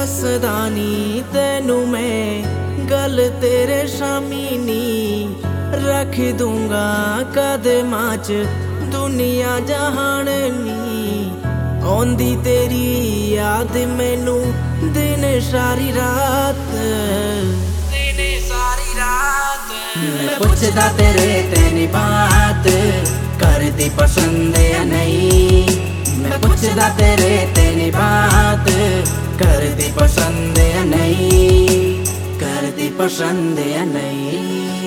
दसदा नी तेनू मैं गल तेरे शामी नी रख दूंगा कदमां च दुनिया जहान नी। औंदी तेरी याद मैनू दिन सारी रात, दिन सारी रात। मैं पुछदा तेरे तेरी बात करदी पसंद या नहीं। मैं पुछदा तेरे तेरी बात करदी पसंद या नहीं, करदी पसंद या नहीं।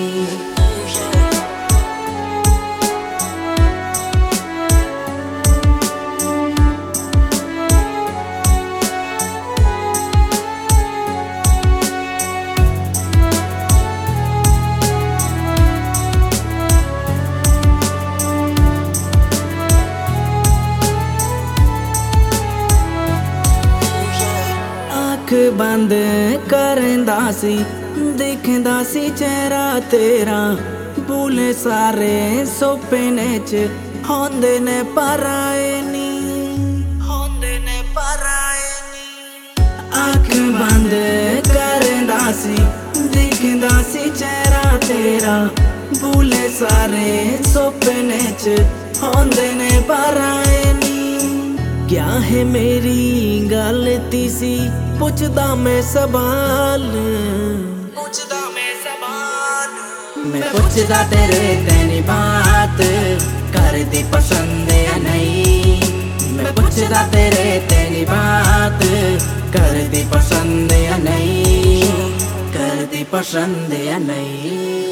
बंद करदा सी दिखदा सी चेहरा तेरा, भूले सारे सुपने च होंदे ने पर आए नी, होंदे ने पर आए नी। अख बंद करदा सी दिखदा सी चेहरा तेरा, भूले सारे सुपने च होंदे ने पर आए नी। क्या है मेरी गलती सी पुछदा मैं सवाल, पुछदा मैं सवाल। मैं पुछदा तेरे तेरी बात करदी पसंद या नहीं। मैं पुछदा तेरे तेरी बात करदी पसंद या नहीं, करदी पसंद या नहीं।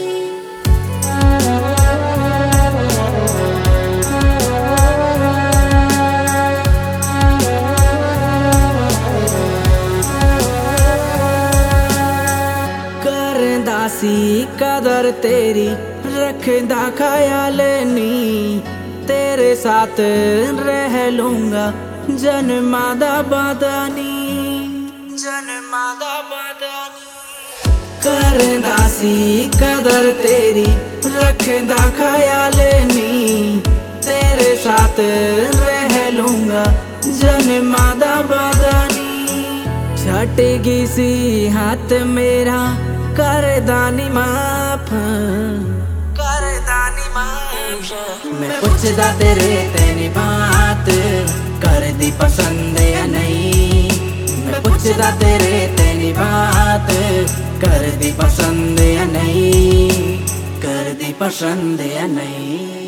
सी कदर तेरी रखदा ख्याल नी, तेरे साथ रह लूंगा जन्मा दा वादा नी, जन्मा दा वादा नी। करदा सी कदर तेरी रखदा ख्याल नी, तेरे साथ रह लूंगा जन्मा दा वादा नी। छट गई सी हाथ मेरा करदा नी माफ, करदा नी माफ। मैं पुछदा तेरे तेरी बात करदी पसंद या नहीं। मैं पुछदा तेरे तेरी बात करदी पसंद या नहीं, करदी पसंद या नहीं।